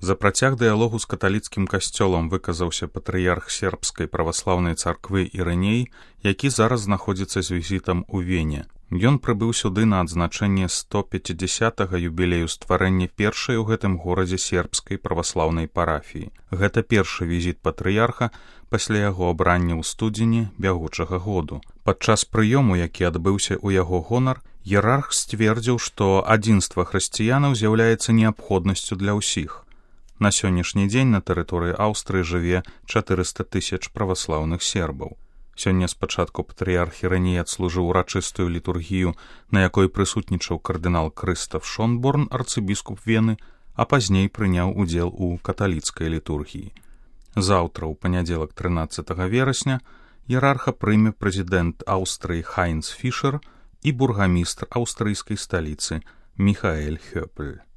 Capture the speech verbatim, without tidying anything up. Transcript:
За працяг дыялогу з каталіцкім касцёлам выказаўся патрыярх сербскай праваслаўнай царквы Ірыней, які зараз знаходзіцца з візітам у Вене. Ён прыбыў сюды на адзначэнне сто пяцідзясятага юбілею стварэння першай у гэтым горадзе сербскай праваслаўнай парафіі. Гэта першы візіт патрыярха пасля яго абрання ў студзені бягучага году. Падчас прыёму, які адбыўся ў яго гонар, іерарх сцвердзіў, што адзінства хрысціянаў з'яўляецца неабходнасцю для ўсіх. На сённяшні дзень на тэрыторыі Аўстрыі жыве чатырыста тысяч праваслаўных сербаў. Сёння спачатку патрыярх Ірыней адслужыў урачыстую літургію, на якой прысутнічаў кардынал Крыстаф Шонборн, арцыбіскуп Вены, а пазней прыняў удзел у каталіцкай літургіі. Заўтра, у панядзелак трынаццатага верасня, іерарха прыме прэзідэнт Аўстрыі Хайнц Фішер і бургамістр аўстрыйскай сталіцы Міхаэль Хёпель.